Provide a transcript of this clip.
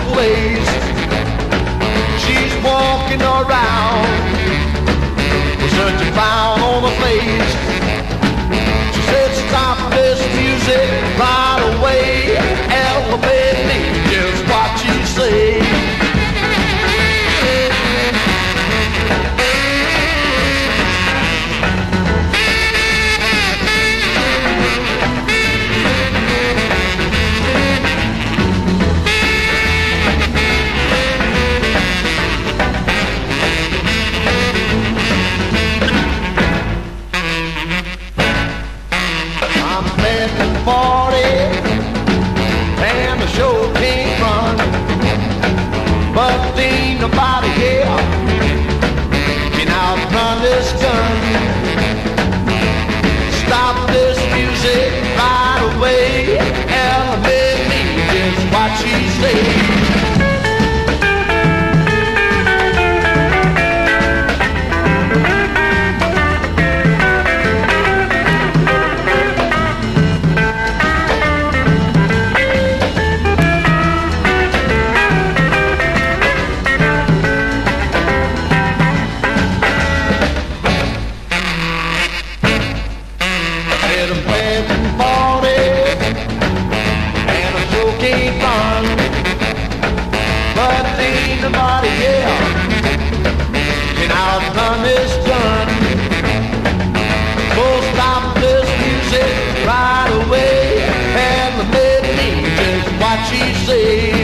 ways. She's walking around with such a frown on her face. She said, stop this music right away. Elevate me, just what she said. And the show can't run, but there ain't nobody here can outrun this gun. Stop this music right away. Elevate me, just what she said. Nobody here can outrun this gun. So stop this music right away and let me just what she said.